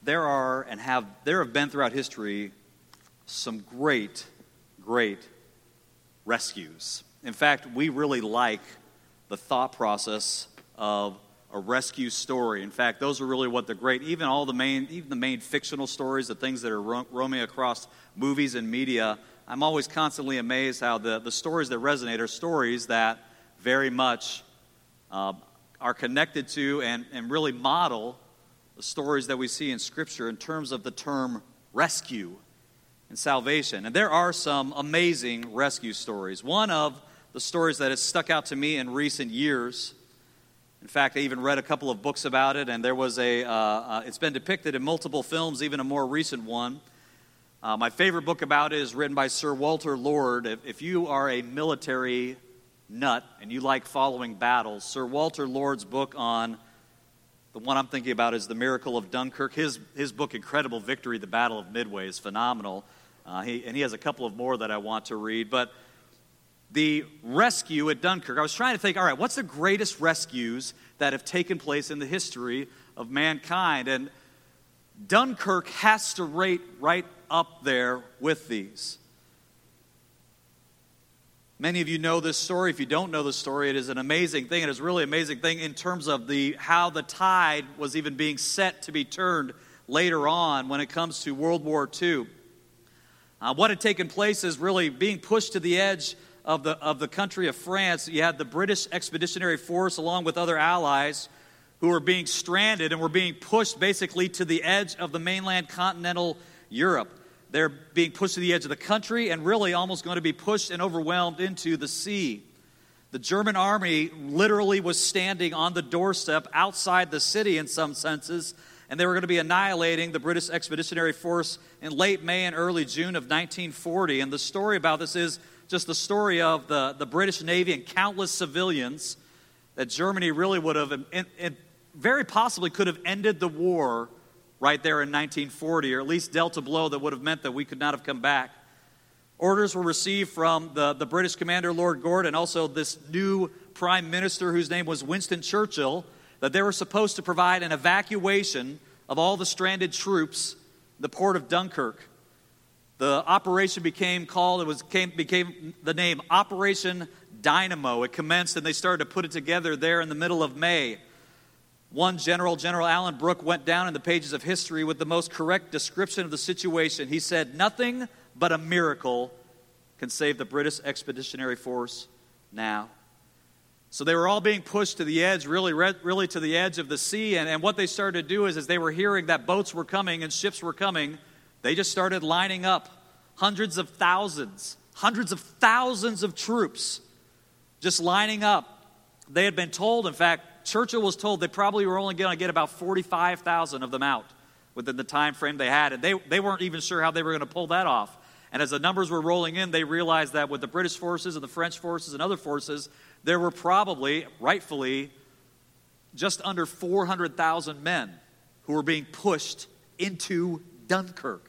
there have been throughout history some great rescues. In fact, we really like the thought process of a rescue story. In fact, those are really what they're great. Even the main fictional stories, the things that are roaming across movies and media, I'm always constantly amazed how the stories that resonate are stories that very much are connected to and really model the stories that we see in Scripture in terms of the term rescue and salvation. And there are some amazing rescue stories. One of the stories that has stuck out to me in recent years, in fact, I even read a couple of books about it, and there was it's been depicted in multiple films, even a more recent one. My favorite book about it is written by Sir Walter Lord. If you are a military nut and you like following battles, Sir Walter Lord's book on, the one I'm thinking about is The Miracle of Dunkirk. His book, Incredible Victory, The Battle of Midway, is phenomenal. He has a couple of more that I want to read. But the rescue at Dunkirk, I was trying to think, all right, what's the greatest rescues that have taken place in the history of mankind? And Dunkirk has to rate right up there with these. Many of you know this story. If you don't know the story, it is an amazing thing. It is really an amazing thing in terms of how the tide was even being set to be turned later on when it comes to World War II. What had taken place is really being pushed to the edge of the country of France. You had the British Expeditionary Force along with other allies who were being stranded and were being pushed basically to the edge of the mainland continental Europe. They're being pushed to the edge of the country and really almost going to be pushed and overwhelmed into the sea. The German army literally was standing on the doorstep outside the city in some senses, and they were going to be annihilating the British Expeditionary Force in late May and early June of 1940. And the story about this is just the story of the British Navy and countless civilians that Germany really would have, and very possibly could have ended the war right there in 1940, or at least dealt a blow that would have meant that we could not have come back. Orders were received from the British commander, Lord Gordon, and also this new prime minister whose name was Winston Churchill, that they were supposed to provide an evacuation of all the stranded troops in the port of Dunkirk. The operation became the name Operation Dynamo. It commenced and they started to put it together there in the middle of May. One general, General Alan Brooke, went down in the pages of history with the most correct description of the situation. He said, "Nothing but a miracle can save the British Expeditionary Force now." So they were all being pushed to the edge, really to the edge of the sea. And what they started to do is, as they were hearing that boats were coming and ships were coming, they just started lining up hundreds of thousands of troops just lining up. They had been told, in fact, Churchill was told they probably were only going to get about 45,000 of them out within the time frame they had. And they weren't even sure how they were going to pull that off. And as the numbers were rolling in, they realized that with the British forces and the French forces and other forces, there were probably, rightfully, just under 400,000 men who were being pushed into Dunkirk.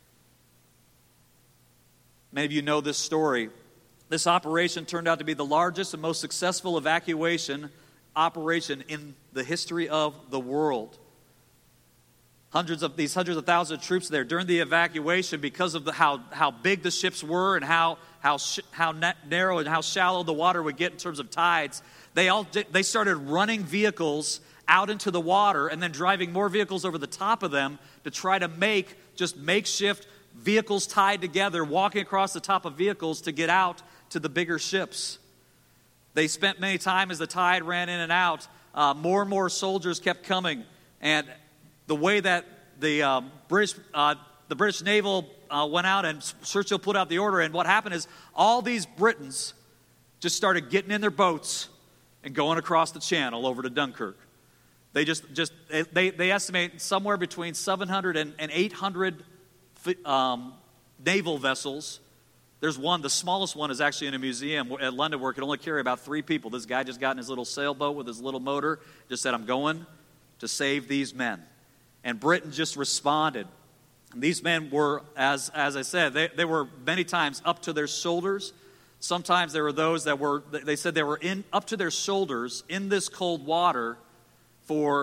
Many of you know this story. This operation turned out to be the largest and most successful evacuation operation in the history of the world. Hundreds of thousands of troops there during the evacuation, because of how big the ships were and how narrow and how shallow the water would get in terms of tides. They started running vehicles out into the water and then driving more vehicles over the top of them to try to make just makeshift vehicles tied together, walking across the top of vehicles to get out to the bigger ships. They spent many time as the tide ran in and out. More and more soldiers kept coming, and the way that the British naval went out and Churchill put out the order, and what happened is all these Britons just started getting in their boats and going across the channel over to Dunkirk. They they estimate somewhere between 700 and 800 naval vessels. There's one, the smallest one is actually in a museum at London where it can only carry about 3 people. This guy just got in his little sailboat with his little motor, just said, "I'm going to save these men." And Britain just responded. And these men were, as I said, they were many times up to their shoulders. Sometimes there were those that were, they said they were up to their shoulders in this cold water for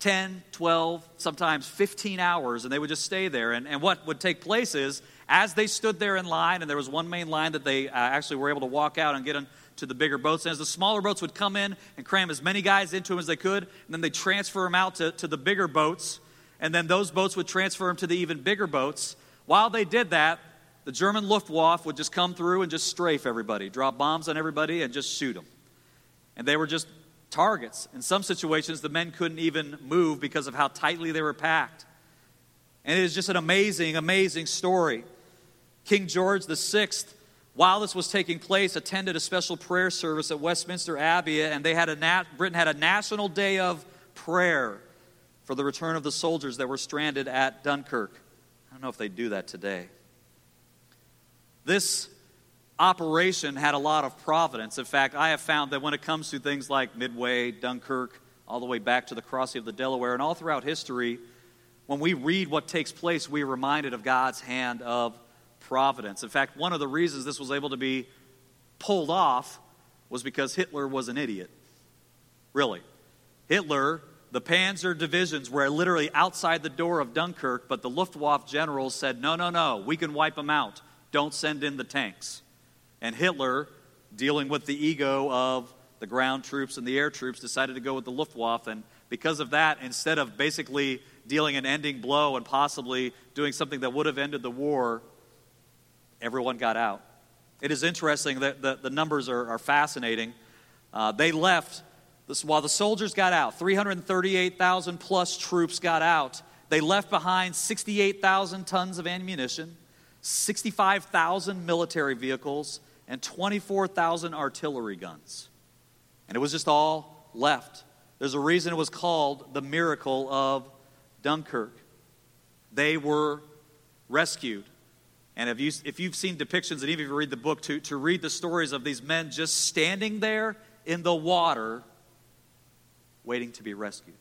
10, 12, sometimes 15 hours, and they would just stay there. And what would take place is, as they stood there in line, and there was one main line that they actually were able to walk out and get into the bigger boats, and as the smaller boats would come in and cram as many guys into them as they could, and then they'd transfer them out to the bigger boats, and then those boats would transfer them to the even bigger boats. While they did that, the German Luftwaffe would just come through and just strafe everybody, drop bombs on everybody, and just shoot them. And they were just targets. In some situations, the men couldn't even move because of how tightly they were packed. And it is just an amazing, amazing story. King George VI, while this was taking place, attended a special prayer service at Westminster Abbey, and Britain had a national day of prayer for the return of the soldiers that were stranded at Dunkirk. I don't know if they do that today. This operation had a lot of providence. In fact, I have found that when it comes to things like Midway, Dunkirk, all the way back to the crossing of the Delaware, and all throughout history, when we read what takes place, we are reminded of God's hand of providence. In fact, one of the reasons this was able to be pulled off was because Hitler was an idiot. Really. Hitler, the Panzer divisions were literally outside the door of Dunkirk, but the Luftwaffe generals said, no, we can wipe them out. Don't send in the tanks. And Hitler, dealing with the ego of the ground troops and the air troops, decided to go with the Luftwaffe. And because of that, instead of basically dealing an ending blow and possibly doing something that would have ended the war, everyone got out. It is interesting that the numbers are fascinating. They left, while the soldiers got out, 338,000 plus troops got out. They left behind 68,000 tons of ammunition, 65,000 military vehicles, and 24,000 artillery guns. And it was just all left. There's a reason it was called the miracle of Dunkirk. They were rescued. And if you've seen depictions, and even if you read the book, to read the stories of these men just standing there in the water waiting to be rescued.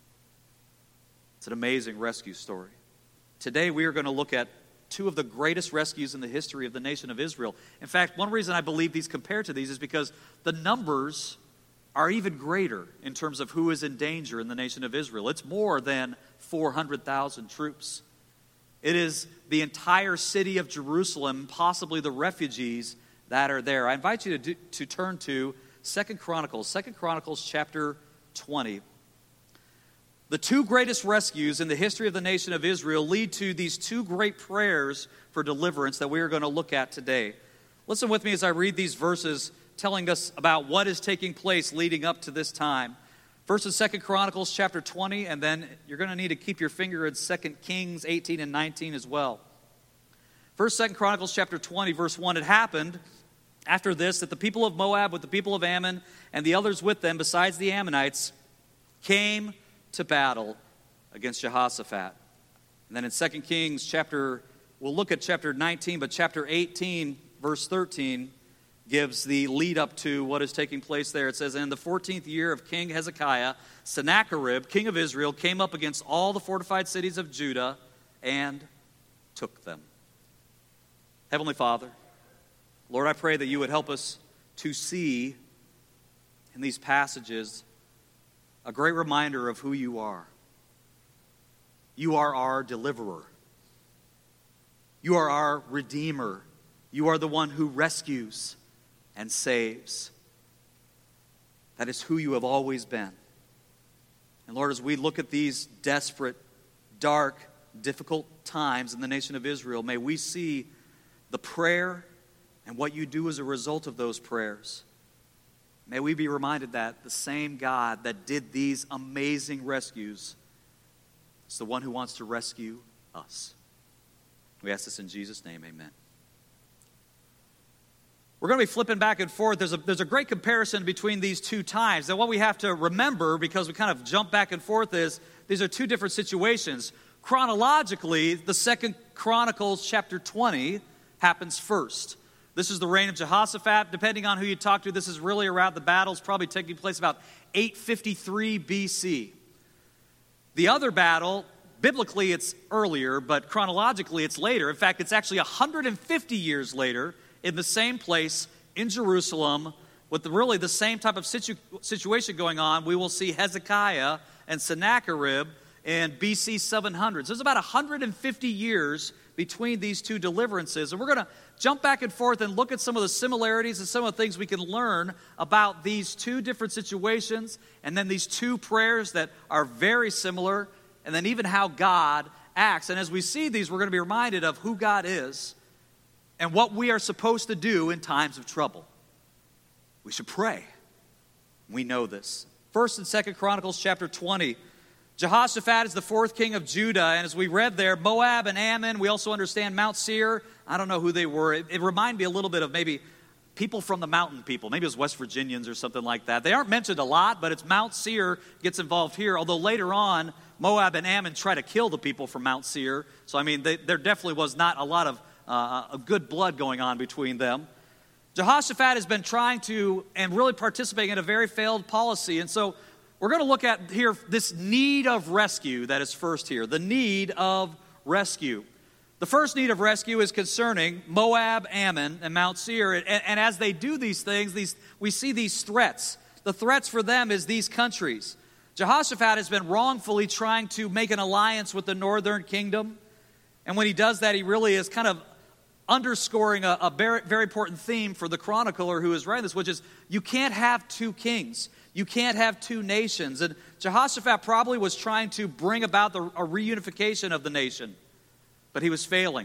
It's an amazing rescue story. Today we are going to look at two of the greatest rescues in the history of the nation of Israel. In fact, one reason I believe these compare to these is because the numbers are even greater in terms of who is in danger in the nation of Israel. It's more than 400,000 troops. It is the entire city of Jerusalem, possibly the refugees that are there. I invite you to turn to 2 Chronicles chapter 20. The two greatest rescues in the history of the nation of Israel lead to these two great prayers for deliverance that we are going to look at today. Listen with me as I read these verses telling us about what is taking place leading up to this time. First and 2 Chronicles chapter 20, and then you're going to need to keep your finger in 2 Kings 18 and 19 as well. First, 2 Chronicles chapter 20, verse 1, it happened after this that the people of Moab with the people of Ammon and the others with them, besides the Ammonites, came to battle against Jehoshaphat. And then in 2 Kings we'll look at chapter 19, but chapter 18, verse 13, gives the lead up to what is taking place there. It says, in the 14th year of King Hezekiah, Sennacherib, king of Israel, came up against all the fortified cities of Judah and took them. Heavenly Father, Lord, I pray that you would help us to see in these passages a great reminder of who you are. You are our deliverer. You are our redeemer. You are the one who rescues and saves. That is who you have always been. And Lord, as we look at these desperate, dark, difficult times in the nation of Israel, may we see the prayer and what you do as a result of those prayers. May we be reminded that the same God that did these amazing rescues is the one who wants to rescue us. We ask this in Jesus' name, amen. We're going to be flipping back and forth. There's a great comparison between these two times. And what we have to remember, because we kind of jump back and forth, is these are two different situations. Chronologically, the 2 Chronicles chapter 20 happens first. This is the reign of Jehoshaphat. Depending on who you talk to, this is really around the battles probably taking place about 853 BC. The other battle, biblically it's earlier, but chronologically it's later. In fact, it's actually 150 years later in the same place in Jerusalem with really the same type of situation going on. We will see Hezekiah and Sennacherib in BC 700. So there's about 150 years between these two deliverances. And we're going to jump back and forth and look at some of the similarities and some of the things we can learn about these two different situations, and then these two prayers that are very similar, and then even how God acts. And as we see these, we're going to be reminded of who God is and what we are supposed to do in times of trouble. We should pray. We know this. 1st and 2nd Chronicles chapter 20. Jehoshaphat is the fourth king of Judah, and as we read there, Moab and Ammon, we also understand Mount Seir. I don't know who they were. It reminded me a little bit of maybe people from the mountain people. Maybe it was West Virginians or something like that. They aren't mentioned a lot, but it's Mount Seir gets involved here, although later on, Moab and Ammon try to kill the people from Mount Seir. So, I mean, there definitely was not a lot of good blood going on between them. Jehoshaphat has been trying to and really participating in a very failed policy, and so we're going to look at here this need of rescue that is first here, the need of rescue. The first need of rescue is concerning Moab, Ammon, and Mount Seir. And as they do these things, we see these threats. The threats for them is these countries. Jehoshaphat has been wrongfully trying to make an alliance with the northern kingdom. And when he does that, he really is kind of underscoring a very, very important theme for the chronicler who is writing this, which is you can't have two kings. You can't have two nations. And Jehoshaphat probably was trying to bring about a reunification of the nation, but he was failing.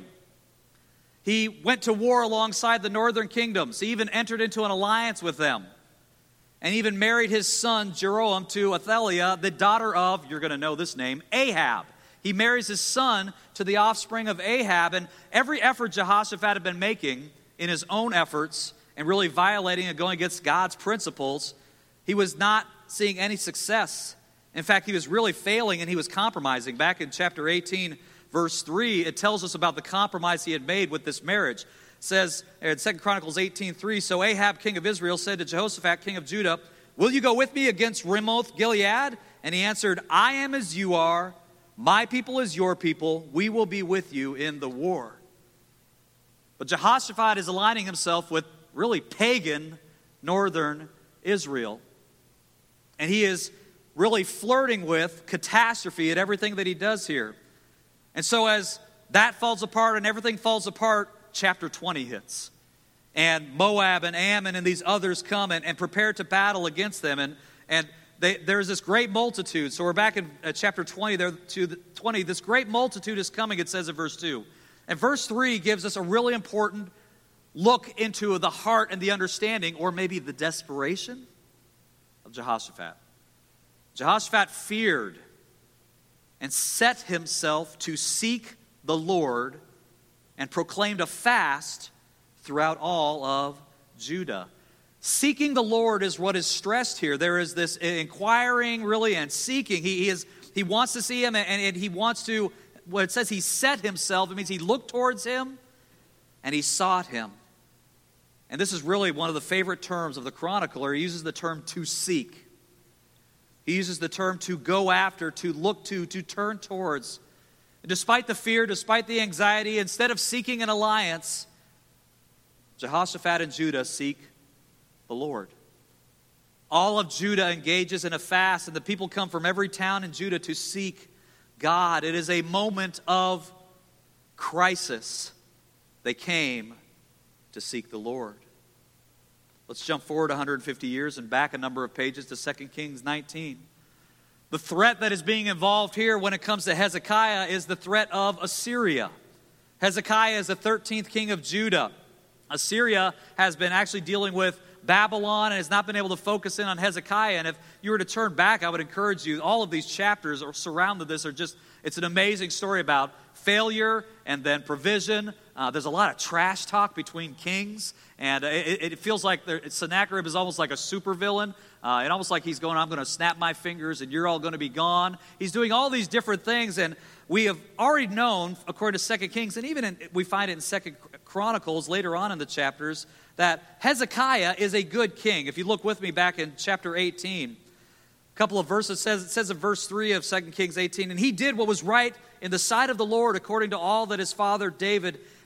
He went to war alongside the northern kingdoms. He even entered into an alliance with them, and even married his son Jeroboam to Athaliah, the daughter of, you're going to know this name, Ahab. He marries his son to the offspring of Ahab, and every effort Jehoshaphat had been making in his own efforts and really violating and going against God's principles, he was not seeing any success. In fact, he was really failing and he was compromising. Back in chapter 18, verse 3, it tells us about the compromise he had made with this marriage. It says in 2 Chronicles 18:3, so Ahab, king of Israel, said to Jehoshaphat, king of Judah, will you go with me against Ramoth Gilead? And he answered, I am as you are, my people is your people, we will be with you in the war. But Jehoshaphat is aligning himself with really pagan northern Israel. And he is really flirting with catastrophe at everything that he does here. And so as that falls apart and everything falls apart, chapter 20 hits. And Moab and Ammon and these others come and prepare to battle against them. And there's this great multitude. So we're back in chapter 20. This great multitude is coming, it says in verse 2. And verse 3 gives us a really important look into the heart and the understanding, or maybe the desperation of Jehoshaphat. Jehoshaphat feared and set himself to seek the Lord and proclaimed a fast throughout all of Judah. Seeking the Lord is what is stressed here. There is this inquiring, really, and seeking. He wants to see him, and he wants to, what it says, he set himself. It means he looked towards him, and he sought him. And this is really one of the favorite terms of the chronicler. He uses the term to seek. He uses the term to go after, to look to turn towards. And despite the fear, despite the anxiety, instead of seeking an alliance, Jehoshaphat and Judah seek the Lord. All of Judah engages in a fast, and the people come from every town in Judah to seek God. It is a moment of crisis. They came to seek the Lord. Let's jump forward 150 years and back a number of pages to 2 Kings 19. The threat that is being involved here when it comes to Hezekiah is the threat of Assyria. Hezekiah is the 13th king of Judah. Assyria has been actually dealing with Babylon and has not been able to focus in on Hezekiah. And if you were to turn back, I would encourage you, all of these chapters surrounded this are just, it's an amazing story about failure and then provision. There's a lot of trash talk between kings, and it feels like Sennacherib is almost like a supervillain. And almost like he's going, I'm going to snap my fingers and you're all going to be gone. He's doing all these different things, and we have already known, according to 2 Kings, and even we find it in 2 Chronicles later on in the chapters, that Hezekiah is a good king. If you look with me back in chapter 18, a couple of verses, it says in verse 3 of 2 Kings 18, and he did what was right in the sight of the Lord according to all that his father David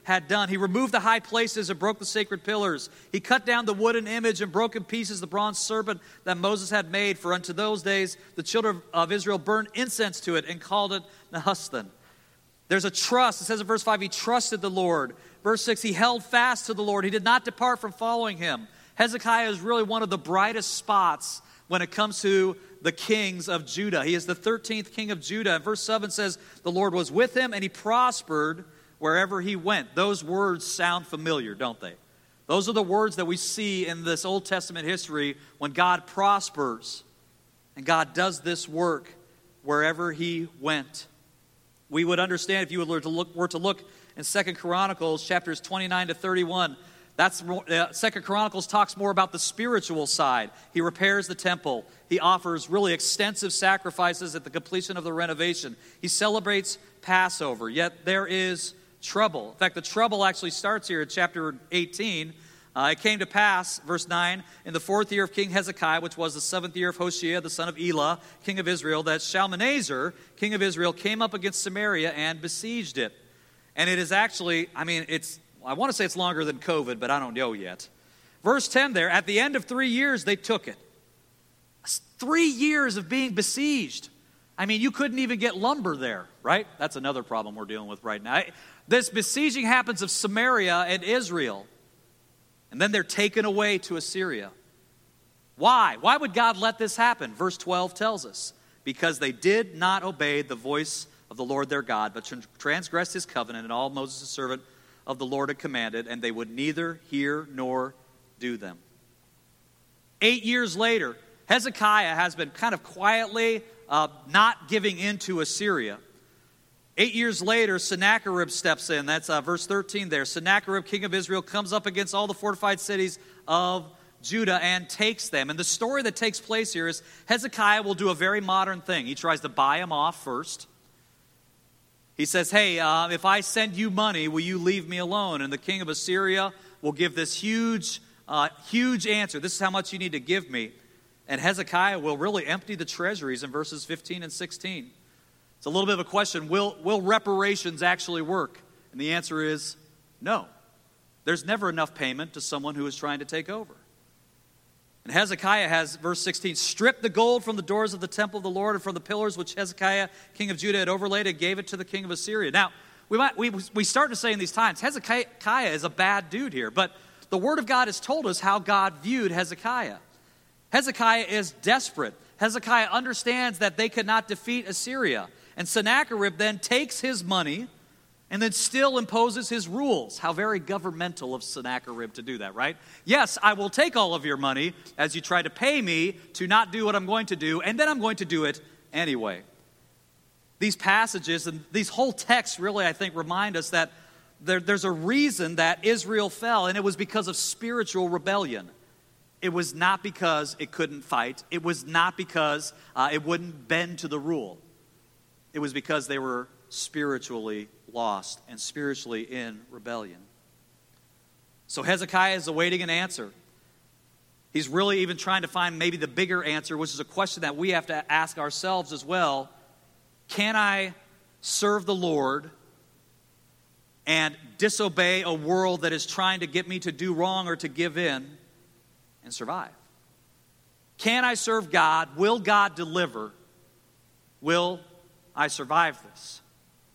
had done. He removed the high places and broke the sacred pillars. He cut down the wooden image and broke in pieces the bronze serpent that Moses had made. For unto those days the children of Israel burned incense to it and called it Nehushtan. There's a trust. It says in verse 5, he trusted the Lord. Verse 6, he held fast to the Lord. He did not depart from following him. Hezekiah is really one of the brightest spots when it comes to the kings of Judah. He is the 13th king of Judah. And verse 7 says, the Lord was with him and he prospered wherever he went. Those words sound familiar, don't they? Those are the words that we see in this Old Testament history when God prospers. And God does this work wherever he went. We would understand if you were to look in 2 Chronicles chapters 29 to 31. That's 2 Chronicles talks more about the spiritual side. He repairs the temple. He offers really extensive sacrifices at the completion of the renovation. He celebrates Passover. Yet there is trouble. In fact, the trouble actually starts here in chapter 18. It came to pass, verse 9, in the 4th year of King Hezekiah, which was the 7th year of Hoshea, the son of Elah, king of Israel, that Shalmaneser, king of Israel, came up against Samaria and besieged it. And it is actually, I want to say it's longer than COVID, but I don't know yet. Verse 10 there, at the end of 3 years, they took it. 3 years of being besieged. You couldn't even get lumber there, right? That's another problem we're dealing with right now. This besieging happens of Samaria and Israel. And then they're taken away to Assyria. Why? Why would God let this happen? Verse 12 tells us, because they did not obey the voice of the Lord their God, but transgressed his covenant and all Moses' servant of the Lord had commanded, and they would neither hear nor do them. 8 years later, Hezekiah has been kind of quietly not giving in to Assyria. 8 years later, Sennacherib steps in. That's verse 13 there. Sennacherib, king of Israel, comes up against all the fortified cities of Judah and takes them. And the story that takes place here is Hezekiah will do a very modern thing. He tries to buy them off first. He says, hey, if I send you money, will you leave me alone? And the king of Assyria will give this huge answer. This is how much you need to give me. And Hezekiah will really empty the treasuries in verses 15 and 16. It's a little bit of a question. Will reparations actually work? And the answer is no. There's never enough payment to someone who is trying to take over. And Hezekiah has, verse 16, stripped the gold from the doors of the temple of the Lord and from the pillars which Hezekiah, king of Judah, had overlaid and gave it to the king of Assyria. Now, we start to say in these times, Hezekiah is a bad dude here. But the Word of God has told us how God viewed Hezekiah. Hezekiah is desperate. Hezekiah understands that they could not defeat Assyria. And Sennacherib then takes his money and then still imposes his rules. How very governmental of Sennacherib to do that, right? Yes, I will take all of your money as you try to pay me to not do what I'm going to do, and then I'm going to do it anyway. These passages and these whole texts really, I think, remind us that there's a reason that Israel fell, and it was because of spiritual rebellion. It was not because it couldn't fight. It was not because it wouldn't bend to the rule. It was because they were spiritually lost and spiritually in rebellion. So Hezekiah is awaiting an answer. He's really even trying to find maybe the bigger answer, which is a question that we have to ask ourselves as well. Can I serve the Lord and disobey a world that is trying to get me to do wrong or to give in and survive? Can I serve God? Will God deliver? Will I survive this?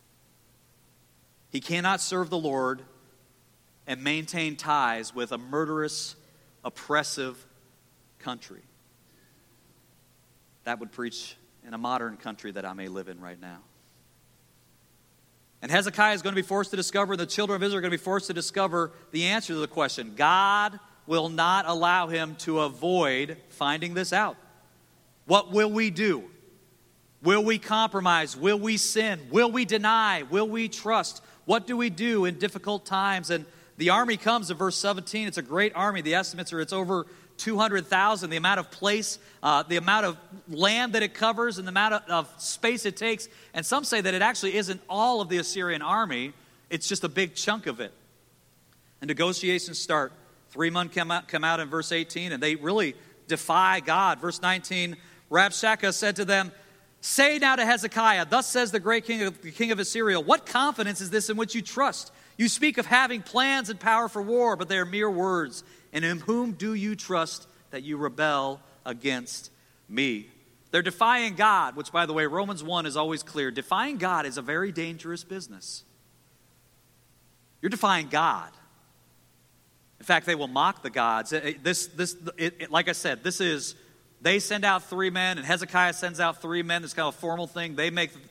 He cannot serve the Lord and maintain ties with a murderous, oppressive country. That would preach in a modern country that I may live in right now. And Hezekiah is going to be forced to discover, the children of Israel are going to be forced to discover the answer to the question. God will not allow him to avoid finding this out. What will we do? Will we compromise? Will we sin? Will we deny? Will we trust? What do we do in difficult times? And the army comes in verse 17. It's a great army. The estimates are it's over 200,000. The amount of place, the amount of land that it covers, and the amount of space it takes. And some say that it actually isn't all of the Assyrian army. It's just a big chunk of it. And negotiations start. 3 men come out in verse 18, and they really defy God. Verse 19, Rabshakeh said to them, "Say now to Hezekiah, thus says the great king, the king of Assyria, what confidence is this in which you trust? You speak of having plans and power for war, but they are mere words. And in whom do you trust that you rebel against me? They're defying God, which, by the way, Romans 1 is always clear. Defying God is a very dangerous business. You're defying God. In fact, they will mock the gods. Like I said, they send out 3 men, and Hezekiah sends out 3 men. It's kind of a formal thing. They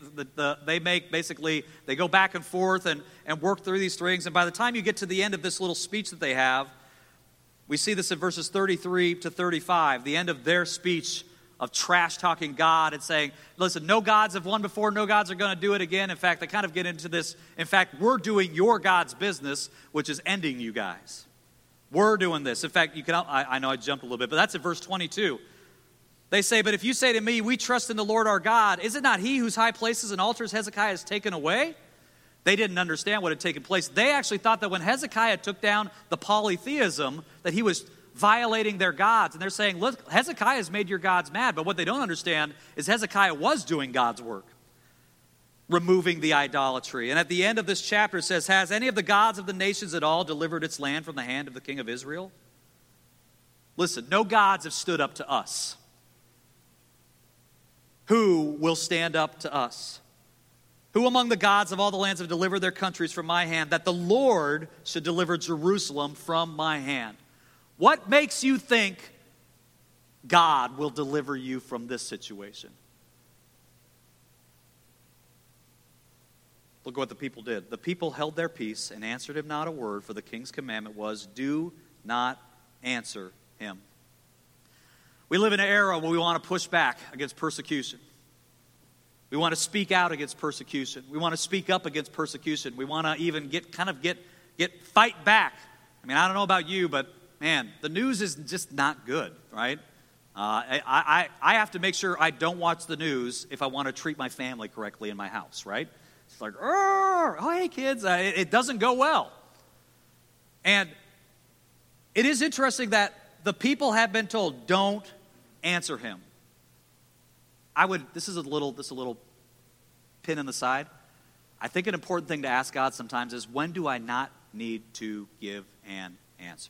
go back and forth and work through these things. And by the time you get to the end of this little speech that they have, we see this in verses 33 to 35, the end of their speech of trash-talking God and saying, listen, no gods have won before, no gods are going to do it again. In fact, they kind of get into this, in fact, we're doing your God's business, which is ending you guys. We're doing this. In fact, I know I jumped a little bit, but that's in verse 22. They say, but if you say to me, we trust in the Lord our God, is it not he whose high places and altars Hezekiah has taken away? They didn't understand what had taken place. They actually thought that when Hezekiah took down the polytheism, that he was violating their gods. And they're saying, look, Hezekiah has made your gods mad. But what they don't understand is Hezekiah was doing God's work, removing the idolatry. And at the end of this chapter it says, has any of the gods of the nations at all delivered its land from the hand of the king of Israel? Listen, no gods have stood up to us. Who will stand up to us? Who among the gods of all the lands have delivered their countries from my hand, that the Lord should deliver Jerusalem from my hand? What makes you think God will deliver you from this situation? Look at what the people did. The people held their peace and answered him not a word, for the king's commandment was, do not answer him. We live in an era where we want to push back against persecution. We want to speak out against persecution. We want to speak up against persecution. We want to even fight back. I mean, I don't know about you, but man, the news is just not good, right? I have to make sure I don't watch the news if I want to treat my family correctly in my house, right? It's like, oh, hey, kids. It doesn't go well. And it is interesting that the people have been told, don't answer him. This is a little pin in the side. I think an important thing to ask God sometimes is, when do I not need to give an answer?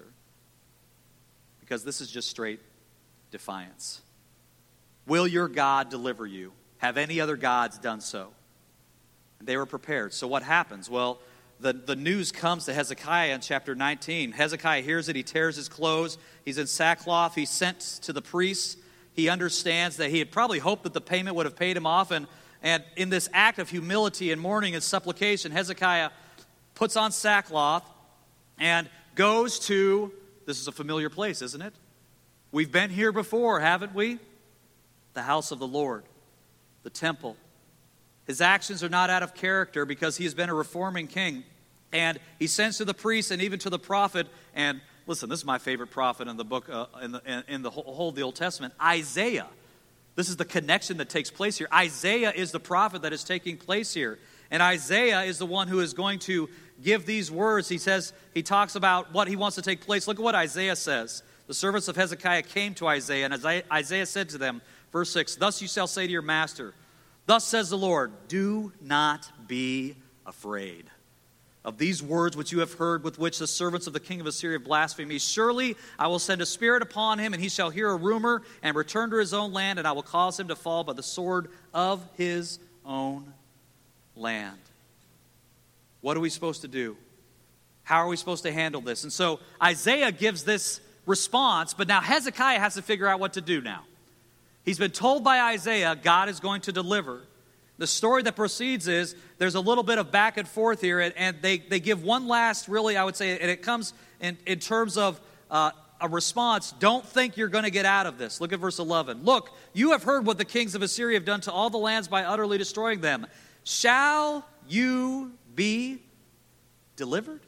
Because this is just straight defiance. Will your God deliver you? Have any other gods done so? And they were prepared. So what happens? Well, the news comes to Hezekiah in chapter 19. Hezekiah hears it. He tears his clothes. He's in sackcloth. He's sent to the priests. He understands that he had probably hoped that the payment would have paid him off. And in this act of humility and mourning and supplication, Hezekiah puts on sackcloth and goes to, this is a familiar place, isn't it? We've been here before, haven't we? The house of the Lord, the temple. His actions are not out of character because he has been a reforming king. And he sends to the priest and even to the prophet. And listen, this is my favorite prophet in the book, in the whole of the Old Testament, Isaiah. This is the connection that takes place here. Isaiah is the prophet that is taking place here. And Isaiah is the one who is going to give these words. He talks about what he wants to take place. Look at what Isaiah says. The servants of Hezekiah came to Isaiah, and Isaiah said to them, verse 6, thus you shall say to your master, thus says the Lord, do not be afraid of these words which you have heard, with which the servants of the king of Assyria blaspheme me. Surely I will send a spirit upon him, and he shall hear a rumor and return to his own land, and I will cause him to fall by the sword of his own land. What are we supposed to do? How are we supposed to handle this? And so Isaiah gives this response, but now Hezekiah has to figure out what to do now. He's been told by Isaiah, God is going to deliver. The story that proceeds is, there's a little bit of back and forth here, and they give one last, really, I would say, and it comes in terms of a response. Don't think you're going to get out of this. Look at verse 11. Look, you have heard what the kings of Assyria have done to all the lands by utterly destroying them. Shall you be delivered?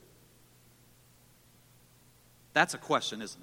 That's a question, isn't it?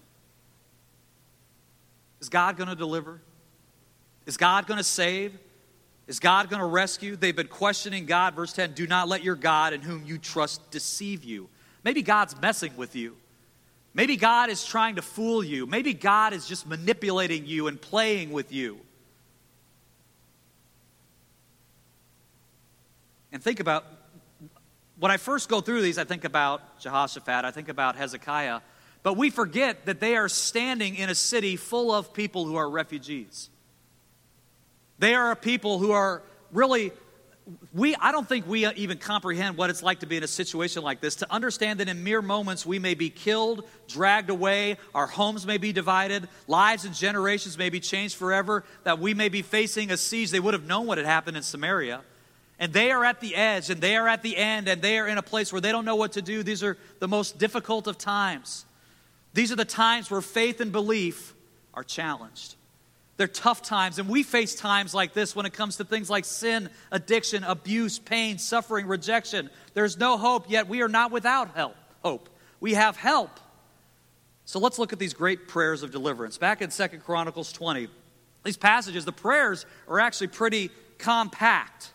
Is God going to deliver? Is God going to save? Is God going to rescue? They've been questioning God. Verse 10, do not let your God in whom you trust deceive you. Maybe God's messing with you. Maybe God is trying to fool you. Maybe God is just manipulating you and playing with you. And think about when I first go through these, I think about Jehoshaphat, I think about Hezekiah, but we forget that they are standing in a city full of people who are refugees. They are a people who are really, I don't think we even comprehend what it's like to be in a situation like this, to understand that in mere moments we may be killed, dragged away, our homes may be divided, lives and generations may be changed forever, that we may be facing a siege. They would have known what had happened in Samaria. And they are at the edge, and they are at the end, and they are in a place where they don't know what to do. These are the most difficult of times. These are the times where faith and belief are challenged. They're tough times, and we face times like this when it comes to things like sin, addiction, abuse, pain, suffering, rejection. There's no hope, yet we are not without hope. We have help. So let's look at these great prayers of deliverance. Back in 2 Chronicles 20, these passages, the prayers are actually pretty compact.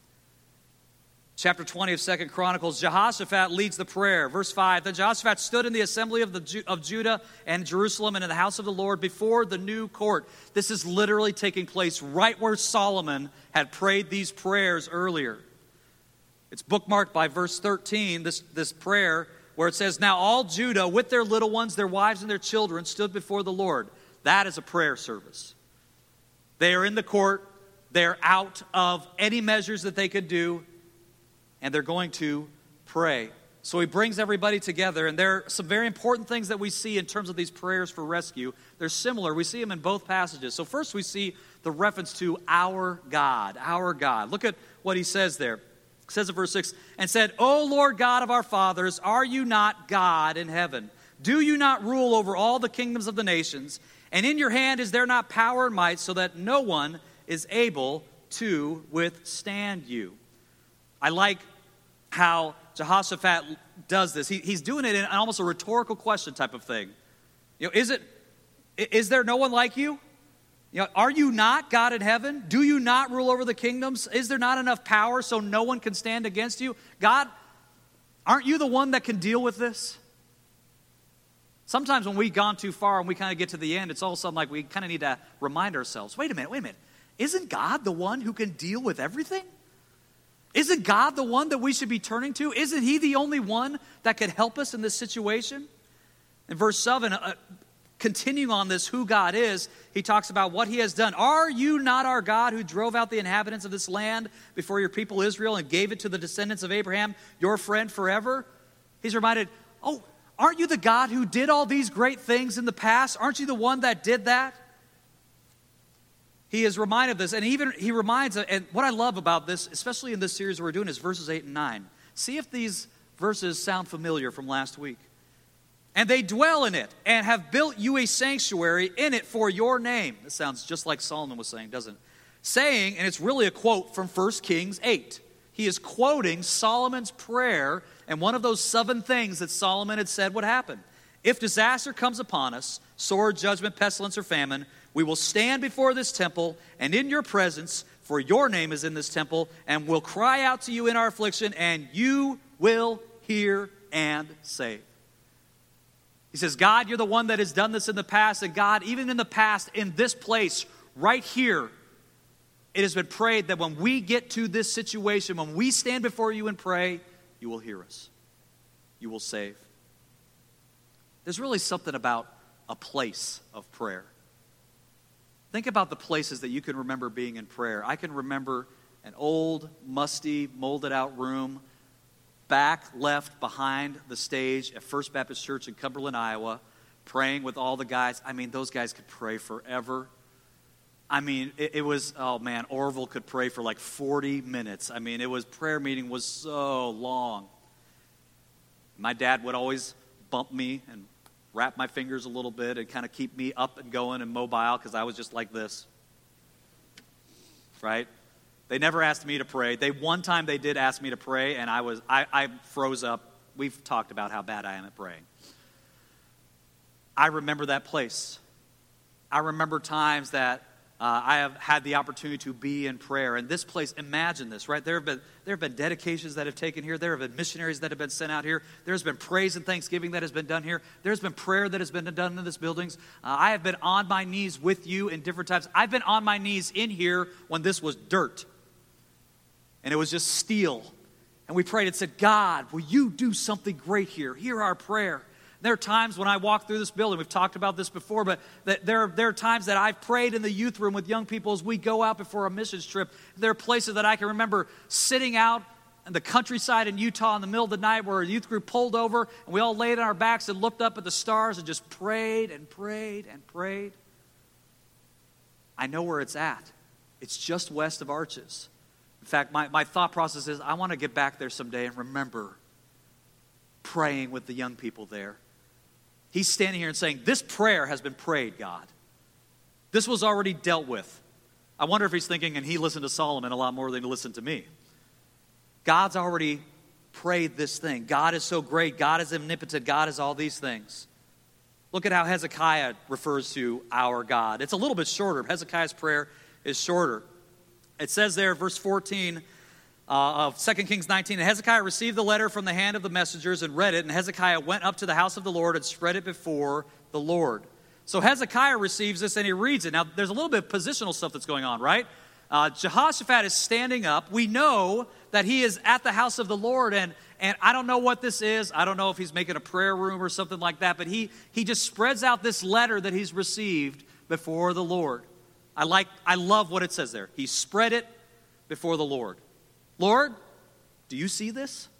Chapter 20 of 2 Chronicles, Jehoshaphat leads the prayer. Verse 5, Then Jehoshaphat stood in the assembly of Judah and Jerusalem and in the house of the Lord before the new court. This is literally taking place right where Solomon had prayed these prayers earlier. It's bookmarked by verse 13, this prayer, where it says, Now all Judah with their little ones, their wives and their children stood before the Lord. That is a prayer service. They are in the court. They're out of any measures that they could do. And they're going to pray. So he brings everybody together, and there are some very important things that we see in terms of these prayers for rescue. They're similar. We see them in both passages. So first we see the reference to our God, our God. Look at what he says there. It says in verse 6, And said, O Lord God of our fathers, are you not God in heaven? Do you not rule over all the kingdoms of the nations? And in your hand is there not power and might, so that no one is able to withstand you? I like how Jehoshaphat does this. He's doing it in almost a rhetorical question type of thing. Is there no one like you? Are you not God in heaven? Do you not rule over the kingdoms? Is there not enough power so no one can stand against you? God, aren't you the one that can deal with this? Sometimes when we've gone too far and we kind of get to the end, it's all of a sudden like we kind of need to remind ourselves, wait a minute. Isn't God the one who can deal with everything? Isn't God the one that we should be turning to? Isn't he the only one that could help us in this situation? In verse 7, continuing on this who God is, he talks about what he has done. Are you not our God who drove out the inhabitants of this land before your people Israel and gave it to the descendants of Abraham, your friend forever? He's reminded, aren't you the God who did all these great things in the past? Aren't you the one that did that? He is reminded of this, and he reminds, and what I love about this, especially in this series we're doing, is verses 8 and 9. See if these verses sound familiar from last week. And they dwell in it, and have built you a sanctuary in it for your name. This sounds just like Solomon was saying, doesn't it? Saying, and it's really a quote from 1 Kings 8. He is quoting Solomon's prayer, and one of those 7 things that Solomon had said would happen. If disaster comes upon us, sword, judgment, pestilence, or famine, we will stand before this temple and in your presence, for your name is in this temple, and will cry out to you in our affliction, and you will hear and save. He says, God, you're the one that has done this in the past, and God, even in the past, in this place, right here, it has been prayed that when we get to this situation, when we stand before you and pray, you will hear us. You will save. There's really something about a place of prayer. Think about the places that you can remember being in prayer. I can remember an old, musty, molded out room back left behind the stage at First Baptist Church in Cumberland, Iowa, praying with all the guys. I mean, those guys could pray forever. I mean, it was, Orville could pray for like 40 minutes. I mean, prayer meeting was so long. My dad would always bump me and wrap my fingers a little bit and kind of keep me up and going and mobile because I was just like this, right? They never asked me to pray. One time they did ask me to pray, and I froze up. We've talked about how bad I am at praying. I remember that place. I remember times that I have had the opportunity to be in prayer. And this place, imagine this, right? There have been dedications that have taken here. There have been missionaries that have been sent out here. There's been praise and thanksgiving that has been done here. There's been prayer that has been done in this buildings. I have been on my knees with you in different times. I've been on my knees in here when this was dirt. And it was just steel. And we prayed and said, God, will you do something great here? Hear our prayer. There are times when I walk through this building, we've talked about this before, but there are times that I've prayed in the youth room with young people as we go out before a missions trip. There are places that I can remember sitting out in the countryside in Utah in the middle of the night where a youth group pulled over and we all laid on our backs and looked up at the stars and just prayed and prayed and prayed. I know where it's at. It's just west of Arches. In fact, my thought process is I want to get back there someday and remember praying with the young people there. He's standing here and saying, this prayer has been prayed, God. This was already dealt with. I wonder if he's thinking, and he listened to Solomon a lot more than he listened to me. God's already prayed this thing. God is so great. God is omnipotent. God is all these things. Look at how Hezekiah refers to our God. It's a little bit shorter. Hezekiah's prayer is shorter. It says there, verse 14 of 2 Kings 19, and Hezekiah received the letter from the hand of the messengers and read it, and Hezekiah went up to the house of the Lord and spread it before the Lord. So Hezekiah receives this and he reads it. Now, there's a little bit of positional stuff that's going on, right? Jehoshaphat is standing up. We know that he is at the house of the Lord, and I don't know what this is. I don't know if he's making a prayer room or something like that, but he just spreads out this letter that he's received before the Lord. I love what it says there. He spread it before the Lord. Lord, do you see this?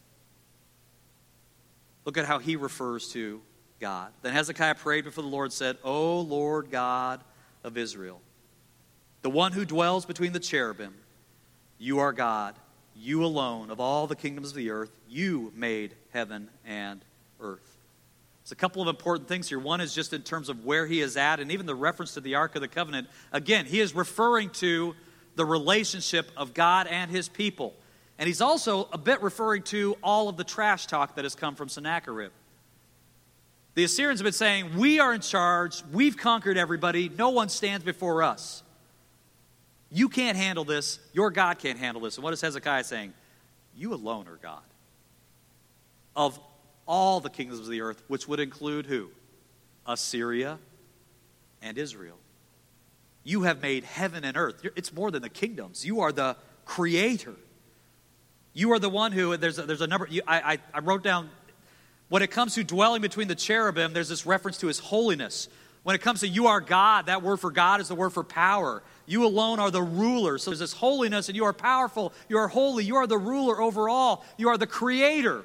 Look at how he refers to God. Then Hezekiah prayed before the Lord and said, O Lord God of Israel, the one who dwells between the cherubim, you are God, you alone of all the kingdoms of the earth, you made heaven and earth. There's a couple of important things here. One is just in terms of where he is at, and even the reference to the Ark of the Covenant. Again, he is referring to the relationship of God and his people. And he's also a bit referring to all of the trash talk that has come from Sennacherib. The Assyrians have been saying, we are in charge, we've conquered everybody, no one stands before us. You can't handle this, your God can't handle this. And what is Hezekiah saying? You alone are God. Of all the kingdoms of the earth, which would include who? Assyria and Israel. You have made heaven and earth. It's more than the kingdoms. You are the creator. You are the one who, there's a number, I wrote down, when it comes to dwelling between the cherubim, there's this reference to his holiness. When it comes to you are God, that word for God is the word for power. You alone are the ruler. So there's this holiness, and you are powerful, you are holy, you are the ruler over all, you are the creator.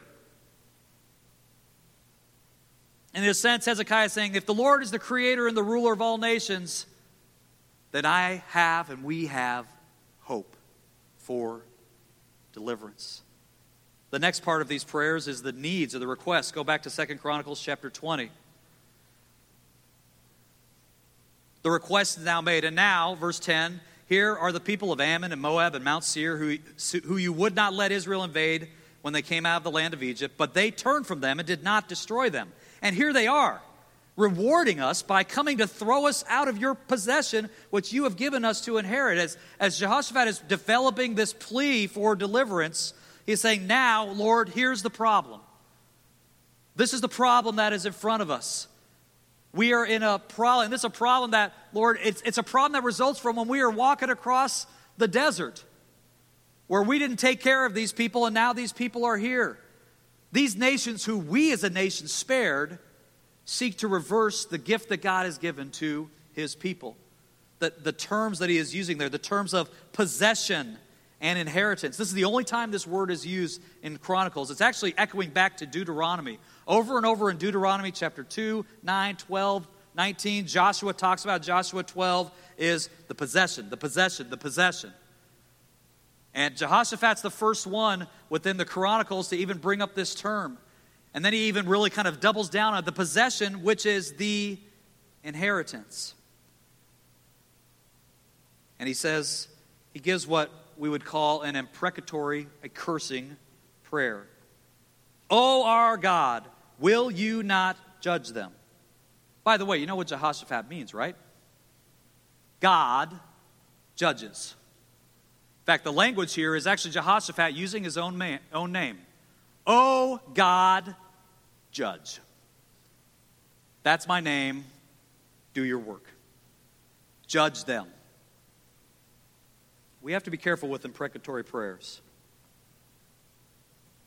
And in a sense, Hezekiah is saying, if the Lord is the creator and the ruler of all nations, then I have and we have hope for deliverance. The next part of these prayers is the needs or the requests. Go back to 2 Chronicles chapter 20. The request is now made. And now, verse 10, here are the people of Ammon and Moab and Mount Seir who you would not let Israel invade when they came out of the land of Egypt, but they turned from them and did not destroy them. And here they are, rewarding us by coming to throw us out of your possession, which you have given us to inherit. As Jehoshaphat is developing this plea for deliverance, he's saying, now, Lord, here's the problem. This is the problem that is in front of us. We are in a problem. This is a problem that, Lord, it's a problem that results from when we are walking across the desert, where we didn't take care of these people, and now these people are here. These nations who we as a nation spared seek to reverse the gift that God has given to his people. The terms that he is using there, the terms of possession and inheritance. This is the only time this word is used in Chronicles. It's actually echoing back to Deuteronomy. Over and over in Deuteronomy chapter 2, 9, 12, 19, Joshua talks about Joshua 12 is the possession, the possession, the possession. And Jehoshaphat's the first one within the Chronicles to even bring up this term. And then he even really kind of doubles down on the possession, which is the inheritance. And he says, he gives what we would call an imprecatory, a cursing prayer. O our God, will you not judge them? By the way, you know what Jehoshaphat means, right? God judges. In fact, the language here is actually Jehoshaphat using his own name. O God, judge. That's my name. Do your work. Judge them. We have to be careful with imprecatory prayers.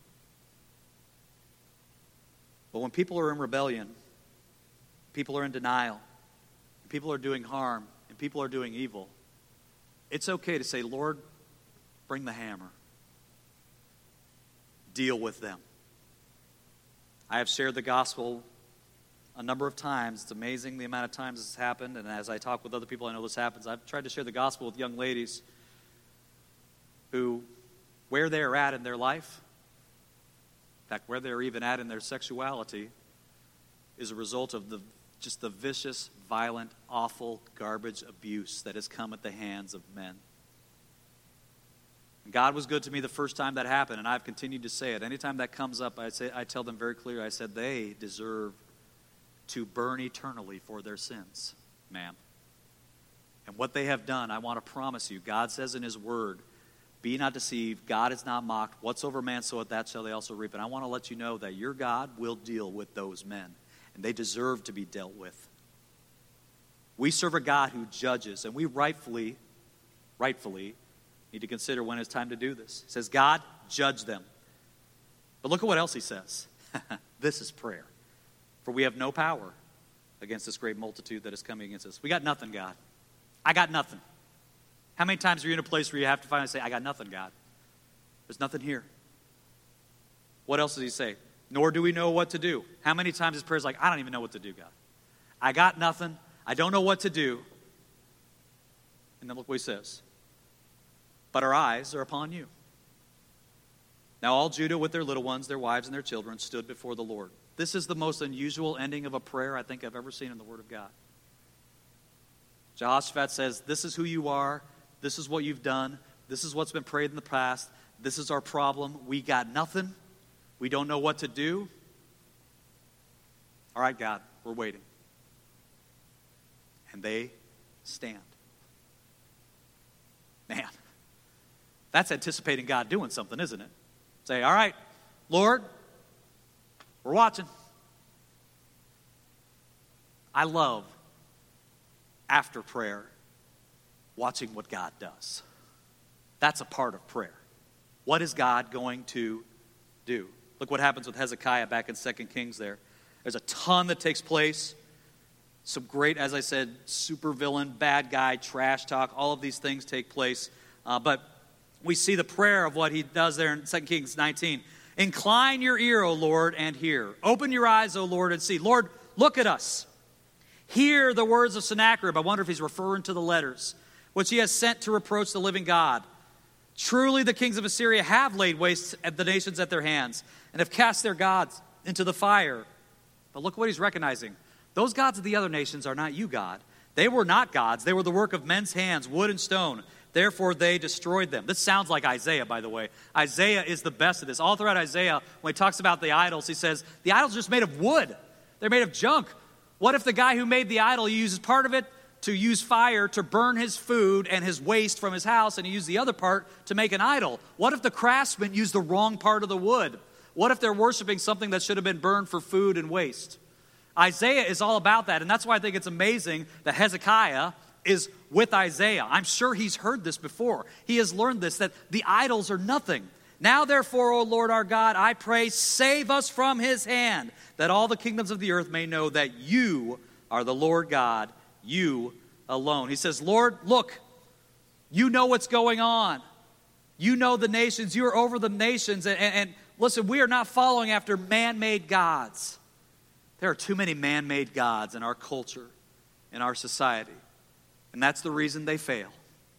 But when people are in rebellion, people are in denial, people are doing harm, and people are doing evil, it's okay to say, Lord, bring the hammer. Deal with them. I have shared the gospel a number of times. It's amazing the amount of times this has happened. And as I talk with other people, I know this happens. I've tried to share the gospel with young ladies who, where they're at in their life, in fact, where they're even at in their sexuality, is a result of just the vicious, violent, awful, garbage abuse that has come at the hands of men. And God was good to me the first time that happened, and I've continued to say it. Anytime that comes up, I tell them very clearly, I said, they deserve to burn eternally for their sins, ma'am. And what they have done, I want to promise you, God says in His Word, be not deceived, God is not mocked. Whatsoever man soweth, that shall they also reap. And I want to let you know that your God will deal with those men, and they deserve to be dealt with. We serve a God who judges, and we rightfully need to consider when it's time to do this. He says, God, judge them. But look at what else He says. This is prayer. For we have no power against this great multitude that is coming against us. We got nothing, God. I got nothing. How many times are you in a place where you have to finally say, I got nothing, God? There's nothing here. What else does He say? Nor do we know what to do. How many times His prayer is like, I don't even know what to do, God. I got nothing. I don't know what to do. And then look what He says. But our eyes are upon you. Now all Judah with their little ones, their wives and their children stood before the Lord. This is the most unusual ending of a prayer I think I've ever seen in the Word of God. Jehoshaphat says, this is who you are. This is what you've done. This is what's been prayed in the past. This is our problem. We got nothing. We don't know what to do. All right, God, we're waiting. And they stand. Man, that's anticipating God doing something, isn't it? Say, all right, Lord, we're watching. I love, after prayer, watching what God does. That's a part of prayer. What is God going to do? Look what happens with Hezekiah back in 2 Kings there. There's a ton that takes place. Some great, as I said, super villain, bad guy, trash talk. All of these things take place. But we see the prayer of what he does there in 2 Kings 19. Incline your ear, O Lord, and hear. Open your eyes, O Lord, and see. Lord, look at us. Hear the words of Sennacherib. I wonder if he's referring to the letters, which he has sent to reproach the living God. Truly the kings of Assyria have laid waste the nations at their hands, and have cast their gods into the fire. But look what he's recognizing. Those gods of the other nations are not you, God. They were not gods. They were the work of men's hands, wood and stone. Therefore they destroyed them. This sounds like Isaiah, by the way. Isaiah is the best of this. All throughout Isaiah, when he talks about the idols, he says, the idols are just made of wood. They're made of junk. What if the guy who made the idol uses part of it to use fire to burn his food and his waste from his house, and he used the other part to make an idol? What if the craftsman used the wrong part of the wood? What if they're worshiping something that should have been burned for food and waste? Isaiah is all about that, and that's why I think it's amazing that Hezekiah is with Isaiah. I'm sure he's heard this before. He has learned this, that the idols are nothing. Now therefore, O Lord our God, I pray, save us from his hand, that all the kingdoms of the earth may know that you are the Lord God, you alone. He says, Lord, look, you know what's going on. You know the nations. You are over the nations. And listen, we are not following after man-made gods. There are too many man-made gods in our culture, in our society. And that's the reason they fail.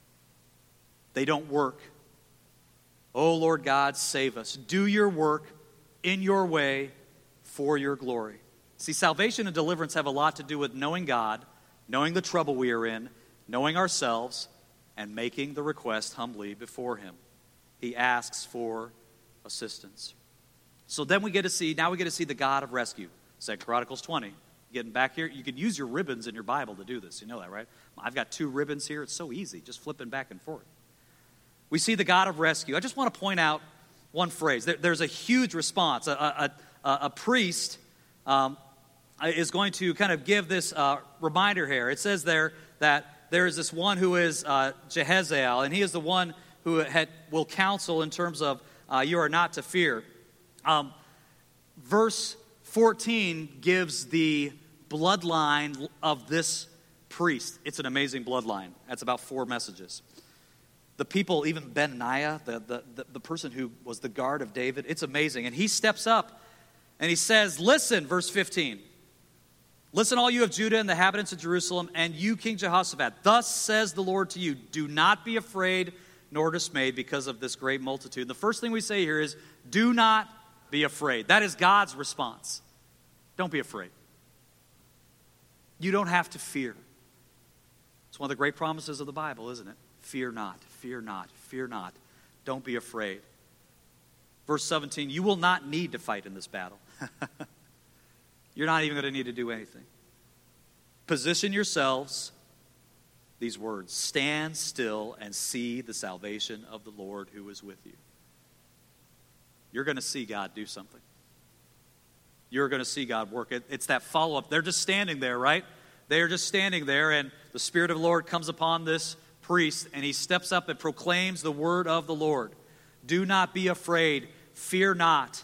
They don't work. Oh, Lord God, save us. Do your work in your way for your glory. See, salvation and deliverance have a lot to do with knowing God, knowing the trouble we are in, knowing ourselves, and making the request humbly before him. He asks for assistance. So then we get to see the God of rescue. 2 Chronicles 20. Getting back here, you can use your ribbons in your Bible to do this. You know that, right? I've got 2 ribbons here. It's so easy, just flipping back and forth. We see the God of rescue. I just want to point out one phrase. There's a huge response. A priest is going to kind of give this reminder here. It says there that there is this one who is Jehaziel, and he is the one who will counsel in terms of you are not to fear. Verse 14 gives the bloodline of this priest. It's an amazing bloodline. That's about 4 messages. The people, even Benaiah, the person who was the guard of David, it's amazing. And he steps up and he says, listen, verse 15. Listen, all you of Judah and the inhabitants of Jerusalem, and you, King Jehoshaphat. Thus says the Lord to you, do not be afraid nor dismayed because of this great multitude. The first thing we say here is, do not be afraid. That is God's response. Don't be afraid. You don't have to fear. It's one of the great promises of the Bible, isn't it? Fear not, fear not, fear not. Don't be afraid. Verse 17, you will not need to fight in this battle. You're not even going to need to do anything. Position yourselves, these words, stand still and see the salvation of the Lord who is with you. You're going to see God do something. You're going to see God work. It's that follow-up. They're just standing there, right? They are just standing there, and the Spirit of the Lord comes upon this priest, and he steps up and proclaims the word of the Lord. Do not be afraid. Fear not.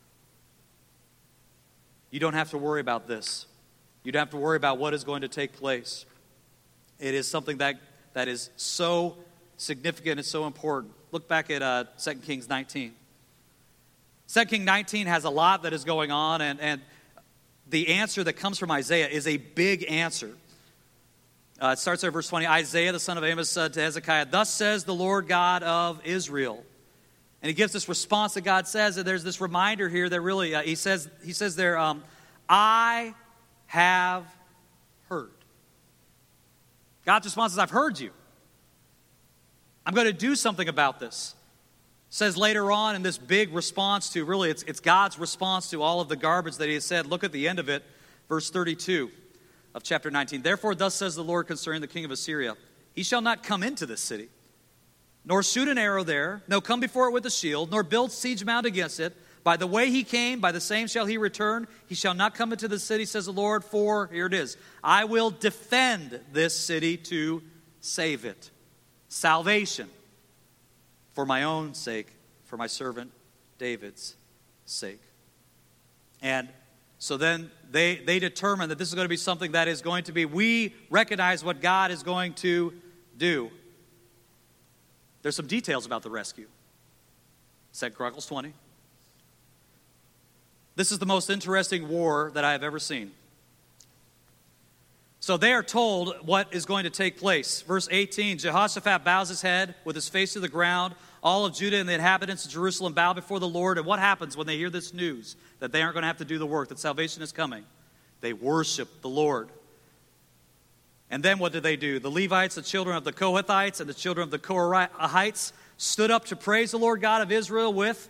You don't have to worry about this. You don't have to worry about what is going to take place. It is something that is so significant and so important. Look back at 2 Kings 19. 2 Kings 19 has a lot that is going on, and the answer that comes from Isaiah is a big answer. It starts at verse 20. Isaiah, the son of Amos, said to Hezekiah, thus says the Lord God of Israel. And he gives this response that God says, and there's this reminder here that really, he says there, I have heard. God's response is, I've heard you. I'm going to do something about this. Says later on in this big response to, really, it's God's response to all of the garbage that he has said. Look at the end of it, verse 32 of chapter 19. Therefore, thus says the Lord concerning the king of Assyria, he shall not come into this city, nor shoot an arrow there, no come before it with a shield, nor build siege mound against it. By the way he came, by the same shall he return. He shall not come into the city, says the Lord, for, here it is, I will defend this city to save it. Salvation for my own sake, for my servant David's sake. And so then they determine that this is going to be something that is going to be, we recognize what God is going to do. There's some details about the rescue. 2 Chronicles 20. This is the most interesting war that I have ever seen. So they are told what is going to take place. Verse 18, Jehoshaphat bows his head with his face to the ground. All of Judah and the inhabitants of Jerusalem bow before the Lord. And what happens when they hear this news? That they aren't going to have to do the work, that salvation is coming. They worship the Lord. And then what do? The Levites, the children of the Kohathites, and the children of the Korahites stood up to praise the Lord God of Israel with,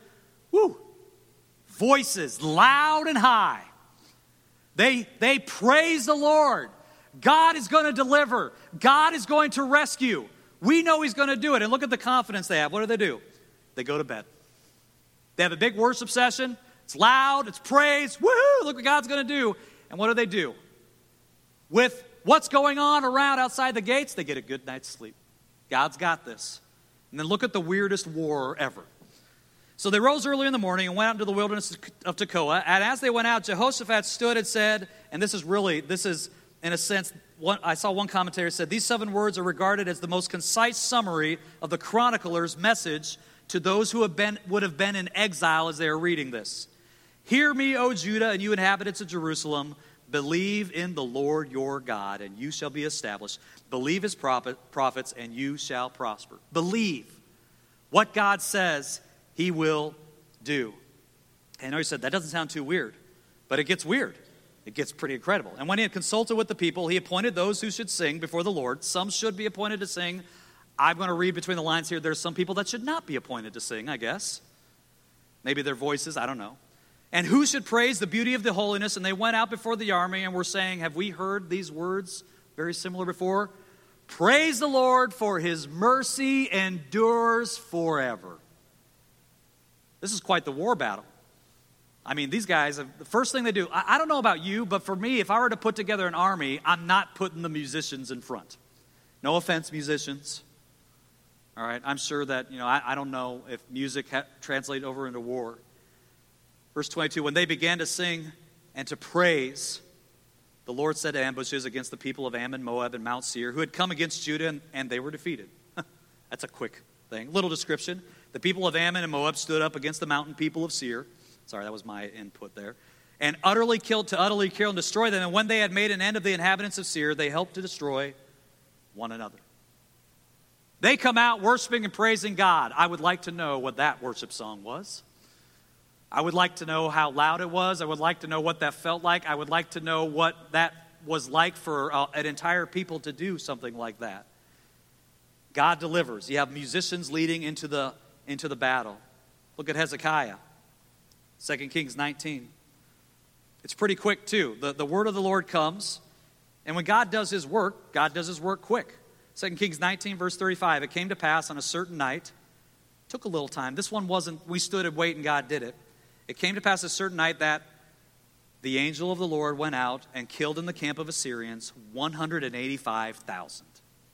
voices loud and high. They praise the Lord. God is going to deliver. God is going to rescue. We know he's going to do it. And look at the confidence they have. What do? They go to bed. They have a big worship session. It's loud. It's praise. Woohoo! Look what God's going to do. And what do? With what's going on around outside the gates, they get a good night's sleep. God's got this. And then look at the weirdest war ever. So they rose early in the morning and went out into the wilderness of Tekoa. And as they went out, Jehoshaphat stood and said, and this is in a sense, I saw one commentator said, these 7 words are regarded as the most concise summary of the chronicler's message to those who would have been in exile as they are reading this. Hear me, O Judah, and you inhabitants of Jerusalem. Believe in the Lord your God, and you shall be established. Believe his prophets, and you shall prosper. Believe what God says he will do. And I know you said, that doesn't sound too weird, but it gets weird. It gets pretty incredible. And when he had consulted with the people, he appointed those who should sing before the Lord. Some should be appointed to sing. I'm going to read between the lines here. There's some people that should not be appointed to sing, I guess. Maybe their voices, I don't know. And who should praise the beauty of the holiness? And they went out before the army and were saying, have we heard these words very similar before? Praise the Lord, for his mercy endures forever. This is quite the war battle. I mean, these guys, the first thing they do, I don't know about you, but for me, if I were to put together an army, I'm not putting the musicians in front. No offense, musicians. All right, I'm sure that, I don't know if music translates over into war. Verse 22, when they began to sing, and to praise, the Lord set ambushes against the people of Ammon, Moab, and Mount Seir, who had come against Judah, and they were defeated. That's a quick thing. Little description. The people of Ammon and Moab stood up against the mountain people of Seir. Sorry, that was my input there. And utterly kill and destroy them. And when they had made an end of the inhabitants of Seir, they helped to destroy one another. They come out worshiping and praising God. I would like to know what that worship song was. I would like to know how loud it was. I would like to know what that felt like. I would like to know what that was like for an entire people to do something like that. God delivers. You have musicians leading into the battle. Look at Hezekiah, 2 Kings 19. It's pretty quick too. The word of the Lord comes, and when God does his work quick. 2 Kings 19, verse 35. It came to pass on a certain night. Took a little time. This one wasn't, we stood and wait and God did it. It came to pass a certain night that the angel of the Lord went out and killed in the camp of Assyrians 185,000.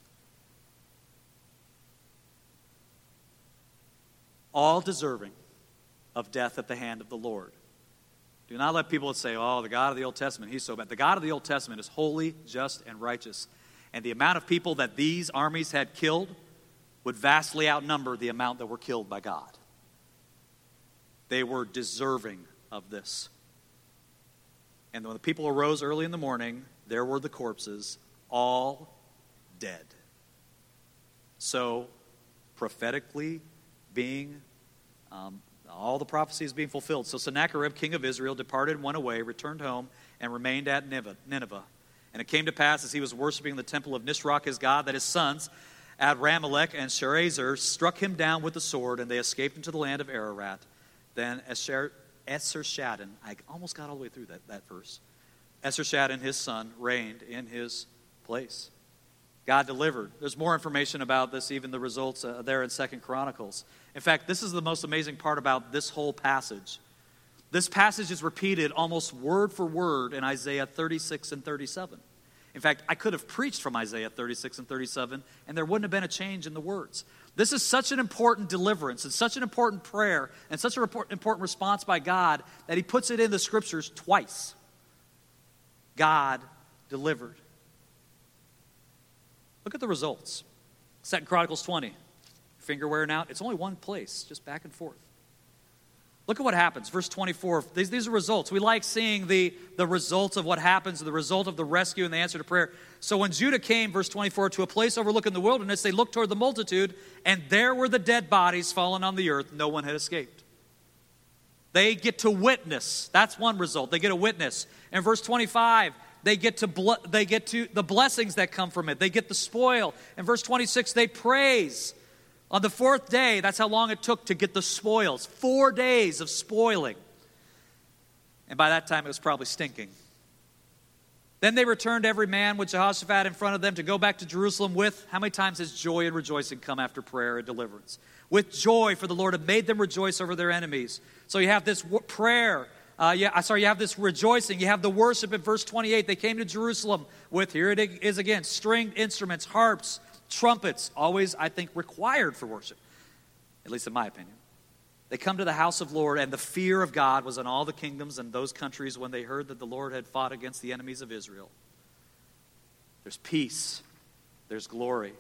All deserving of death at the hand of the Lord. Do not let people say, oh, the God of the Old Testament, he's so bad. The God of the Old Testament is holy, just, and righteous. And the amount of people that these armies had killed would vastly outnumber the amount that were killed by God. They were deserving of this. And when the people arose early in the morning, there were the corpses, all dead. So, prophetically being, all the prophecies being fulfilled. So Sennacherib, king of Israel, departed and went away, returned home, and remained at Nineveh. And it came to pass, as he was worshiping in the temple of Nisroch his god, that his sons, Adramelech and Sharezer, struck him down with the sword, and they escaped into the land of Ararat. Then Esarhaddon, I almost got all the way through that verse. Esarhaddon, his son, reigned in his place. God delivered. There's more information about this, even the results there in 2 Chronicles. In fact, this is the most amazing part about this whole passage. This passage is repeated almost word for word in Isaiah 36 and 37. In fact, I could have preached from Isaiah 36 and 37, and there wouldn't have been a change in the words. This is such an important deliverance, and such an important prayer, and such an important response by God that he puts it in the scriptures twice. God delivered. Look at the results. 2 Chronicles 20. Finger wearing out. It's only one place, just back and forth. Look at what happens. Verse 24. These are results. We like seeing the results of what happens, the result of the rescue and the answer to prayer. So when Judah came, verse 24, to a place overlooking the wilderness, they looked toward the multitude, and there were the dead bodies fallen on the earth. No one had escaped. They get to witness. That's one result. They get a witness. In verse 25, they get to the blessings that come from it. They get the spoil. In verse 26, they praise. On the fourth day, that's how long it took to get the spoils. 4 days of spoiling. And by that time, it was probably stinking. Then they returned every man with Jehoshaphat in front of them to go back to Jerusalem with, how many times has joy and rejoicing come after prayer and deliverance? With joy, for the Lord had made them rejoice over their enemies. So you have this prayer. You have this rejoicing. You have the worship in verse 28. They came to Jerusalem with, here it is again, stringed instruments, harps, trumpets, always, I think, required for worship, at least in my opinion. They come to the house of Lord, and the fear of God was in all the kingdoms and those countries when they heard that the Lord had fought against the enemies of Israel. There's peace. There's glory.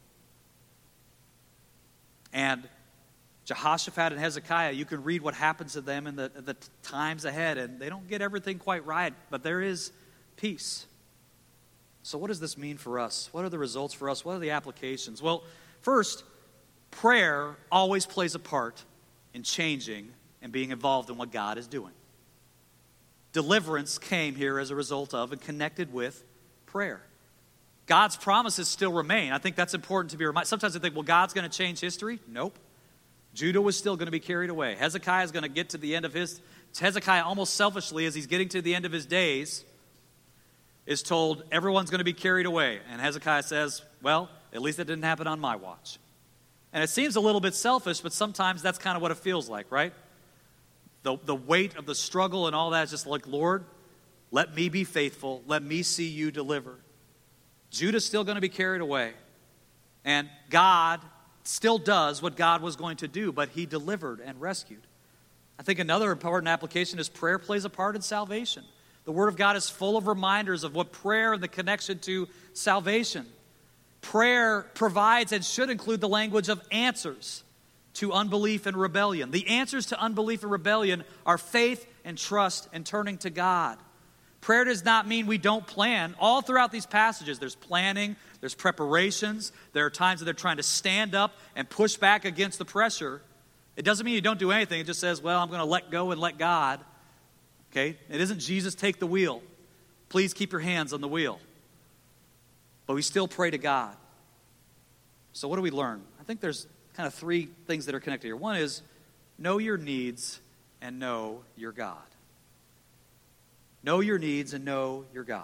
And Jehoshaphat and Hezekiah, you can read what happens to them in the times ahead, and they don't get everything quite right, but there is peace. So what does this mean for us? What are the results for us? What are the applications? Well, first, prayer always plays a part in changing and being involved in what God is doing. Deliverance came here as a result of and connected with prayer. God's promises still remain. I think that's important to be reminded. Sometimes I think, well, God's going to change history. Nope. Judah was still going to be carried away. Hezekiah is going to get to the end of Hezekiah almost selfishly, as he's getting to the end of his days, is told everyone's going to be carried away. And Hezekiah says, well, at least it didn't happen on my watch. And it seems a little bit selfish, but sometimes that's kind of what it feels like, right? The weight of the struggle and all that is just like, Lord, let me be faithful. Let me see you deliver. Judah's still going to be carried away. And God still does what God was going to do, but he delivered and rescued. I think another important application is prayer plays a part in salvation. The Word of God is full of reminders of what prayer and the connection to salvation. Prayer provides and should include the language of answers to unbelief and rebellion. The answers to unbelief and rebellion are faith and trust and turning to God. Prayer does not mean we don't plan. All throughout these passages, there's planning, there's preparations. There are times that they're trying to stand up and push back against the pressure. It doesn't mean you don't do anything. It just says, well, I'm going to let go and let God. Okay? It isn't Jesus take the wheel. Please keep your hands on the wheel. But we still pray to God. So what do we learn? I think there's kind of three things that are connected here. One is, know your needs and know your God. Know your needs and know your God.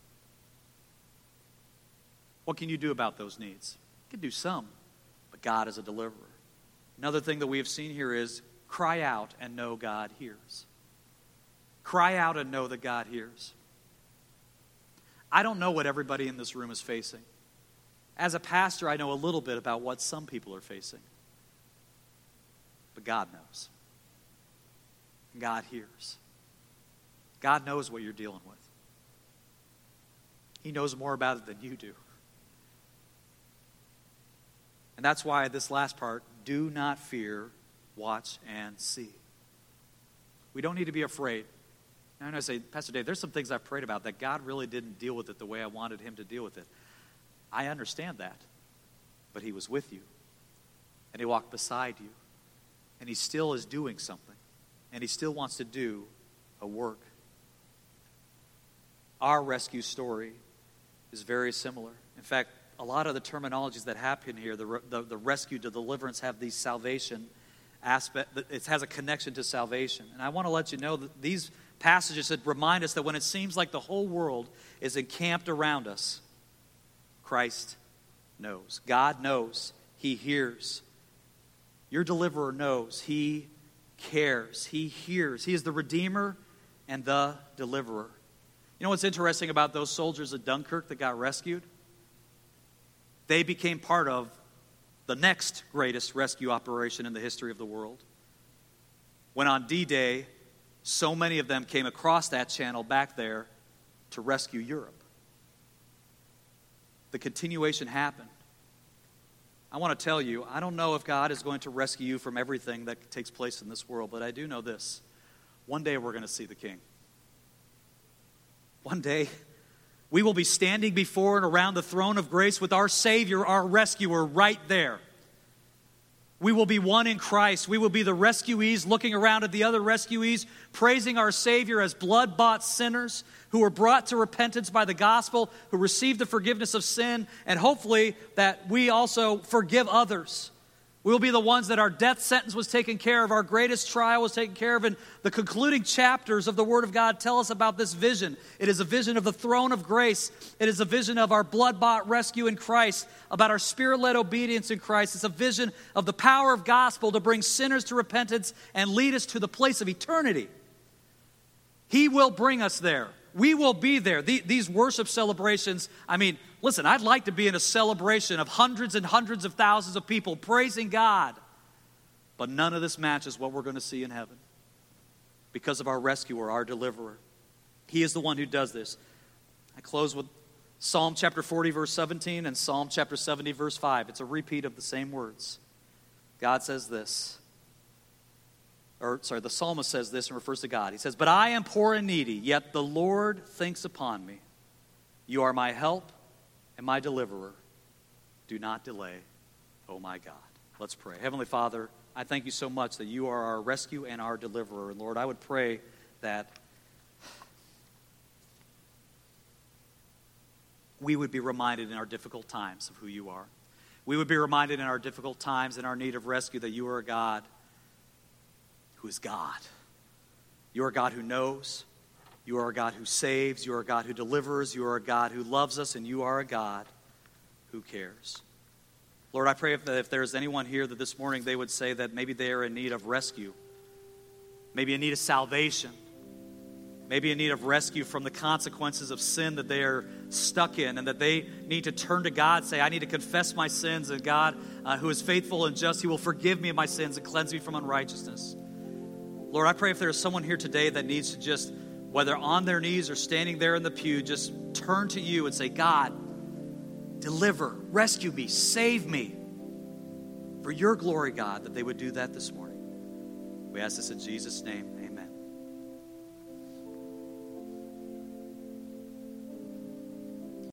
What can you do about those needs? You can do some, but God is a deliverer. Another thing that we have seen here is cry out and know God hears. Cry out and know that God hears. I don't know what everybody in this room is facing. As a pastor, I know a little bit about what some people are facing. But God knows. God hears. God knows what you're dealing with. He knows more about it than you do. And that's why this last part, do not fear, watch and see. We don't need to be afraid. And I say, Pastor Dave, there's some things I've prayed about that God really didn't deal with it the way I wanted him to deal with it. I understand that. But he was with you. And he walked beside you. And he still is doing something. And he still wants to do a work. Our rescue story is very similar. In fact, a lot of the terminologies that happen here, the rescue to deliverance, have these salvation aspect. It has a connection to salvation. And I want to let you know that these passages that remind us that when it seems like the whole world is encamped around us, Christ knows. God knows. He hears. Your deliverer knows. He cares. He hears. He is the Redeemer and the deliverer. You know what's interesting about those soldiers at Dunkirk that got rescued? They became part of the next greatest rescue operation in the history of the world. When on D-Day, so many of them came across that channel back there to rescue Europe. The continuation happened. I want to tell you, I don't know if God is going to rescue you from everything that takes place in this world, but I do know this. One day we're going to see the King. One day we will be standing before and around the throne of grace with our Savior, our rescuer, right there. We will be one in Christ. We will be the rescuees looking around at the other rescuees, praising our Savior as blood-bought sinners who were brought to repentance by the gospel, who received the forgiveness of sin, and hopefully that we also forgive others. We will be the ones that our death sentence was taken care of, our greatest trial was taken care of, and the concluding chapters of the Word of God tell us about this vision. It is a vision of the throne of grace. It is a vision of our blood-bought rescue in Christ, about our Spirit-led obedience in Christ. It's a vision of the power of gospel to bring sinners to repentance and lead us to the place of eternity. He will bring us there. We will be there. These worship celebrations, I mean, listen, I'd like to be in a celebration of hundreds and hundreds of thousands of people praising God. But none of this matches what we're going to see in heaven because of our rescuer, our deliverer. He is the one who does this. I close with Psalm chapter 40, verse 17, and Psalm chapter 70, verse 5. It's a repeat of the same words. God says this. The psalmist says this and refers to God. He says, "But I am poor and needy, yet the Lord thinks upon me. You are my help and my deliverer. Do not delay, oh my God." Let's pray. Heavenly Father, I thank you so much that you are our rescue and our deliverer. And Lord, I would pray that we would be reminded in our difficult times of who you are. We would be reminded in our difficult times, in our need of rescue, that you are a God who is God. You are a God who knows. You are a God who saves. You are a God who delivers. You are a God who loves us. And you are a God who cares. Lord, I pray if there's anyone here that this morning they would say that maybe they are in need of rescue. Maybe in need of salvation. Maybe in need of rescue from the consequences of sin that they are stuck in, and that they need to turn to God, say, I need to confess my sins, and God, who is faithful and just, He will forgive me of my sins and cleanse me from unrighteousness. Lord, I pray if there is someone here today that needs to just whether on their knees or standing there in the pew, just turn to you and say, God, deliver, rescue me, save me. For your glory, God, that they would do that this morning. We ask this in Jesus' name. Amen.